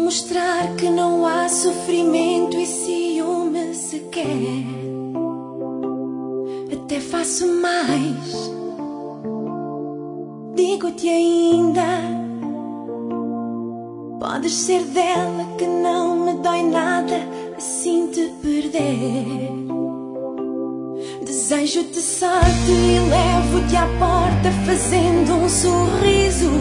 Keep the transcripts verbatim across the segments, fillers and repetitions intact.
mostrar que não há sofrimento e ciúme sequer. Até faço mais, digo-te ainda: podes ser dela, que não me dói nada assim te perder. Desejo-te sorte e levo-te à porta fazendo um sorriso.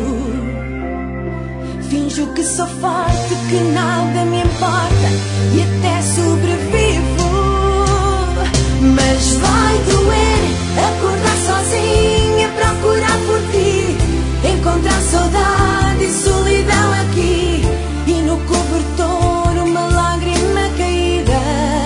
Finjo que sou forte, que nada me importa e até sobrevivo. Mas vai doer acordar sozinha, procurar por ti, encontrar saudade e solidão aqui, e no cobertor uma lágrima caída.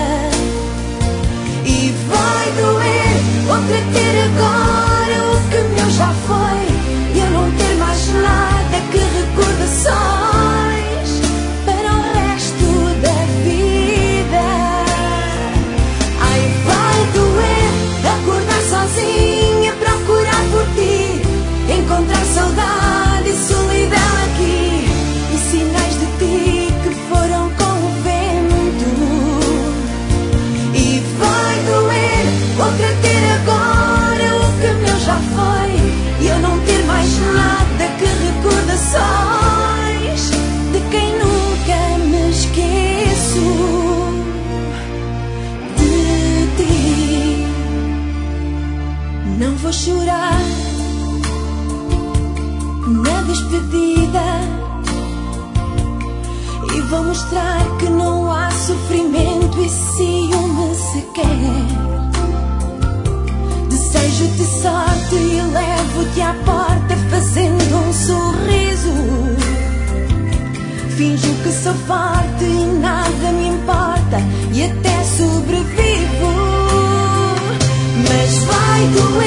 E vai doer outra ter agora o que meu já foi, e eu não ter mais nada que recordações para o resto da vida. Ai, vai doer acordar sozinha, procurar por ti, encontrar saudade e solidão aqui, e sinais de ti que foram com o vento. E vai doer outra ter agora o que meu já foi, e eu não ter mais nada que recordações de quem nunca me esqueço de ti. Não vou chorar na despedida, e vou mostrar que não há sofrimento e ciúme sequer. Desejo-te sorte e levo-te à porta fazendo um sorriso. Finjo que sou forte e nada me importa e até sobrevivo. Mas vai doer